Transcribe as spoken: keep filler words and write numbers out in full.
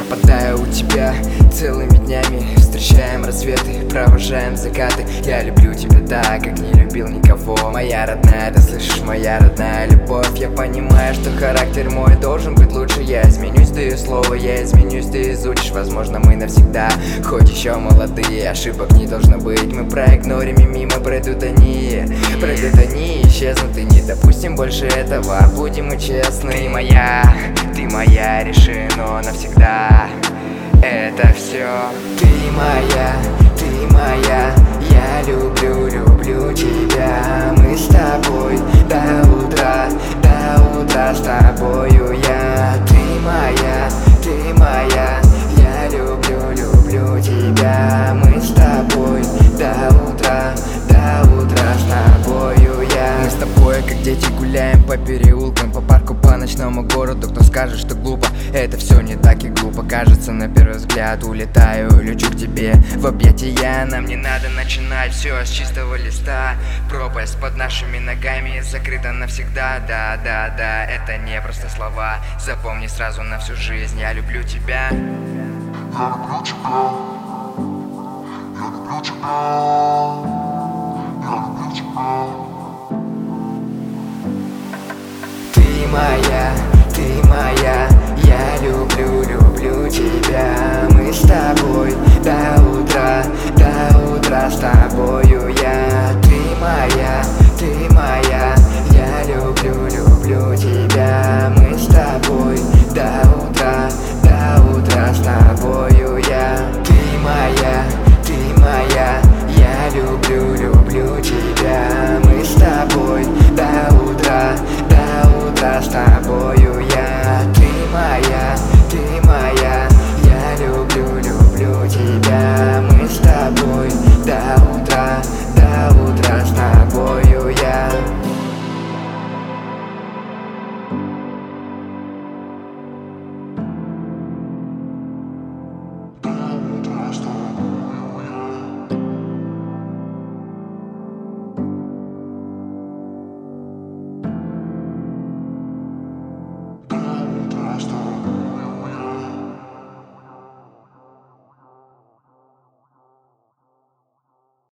пропадаю у тебя целыми днями. Встречаем рассветы, провожаем закаты. Я люблю тебя так, как не любил никого. Моя родная, ты слышишь, моя родная любовь. Я понимаю, что характер мой должен быть лучше. Я изменюсь, даю слово, я изменюсь, ты изучишь. Возможно, мы навсегда, хоть еще молодые. Ошибок не должно быть, мы проигнорим и мимо пройдут они. Пройдут они, исчезнут и не допустим больше этого. Будем мы честны. Ты моя, ты моя, решено навсегда. Это все. Ты моя, ты моя, я люблю, люблю тебя. Мы с тобой до утра, до утра с тобою я. Ты моя, ты моя, я люблю, люблю тебя. Мы с тобой до утра, до утра с тобою я. Мы с тобой как дети гуляем по переулкам, по парку, по ночному городу. Кто скажет, что глупо, это все не так и глупо. Кажется, на первый взгляд улетаю, лечу к тебе в объятия. Нам не надо начинать все с чистого листа. Пропасть под нашими ногами закрыта навсегда. Да, да, да, это не просто слова. Запомни сразу на всю жизнь, я люблю тебя. Я люблю тебя. Я люблю тебя. Я люблю тебя. Ты моя, ты моя, я люблю, люблю тебя. Мы с тобой до утра, до утра с тобою я.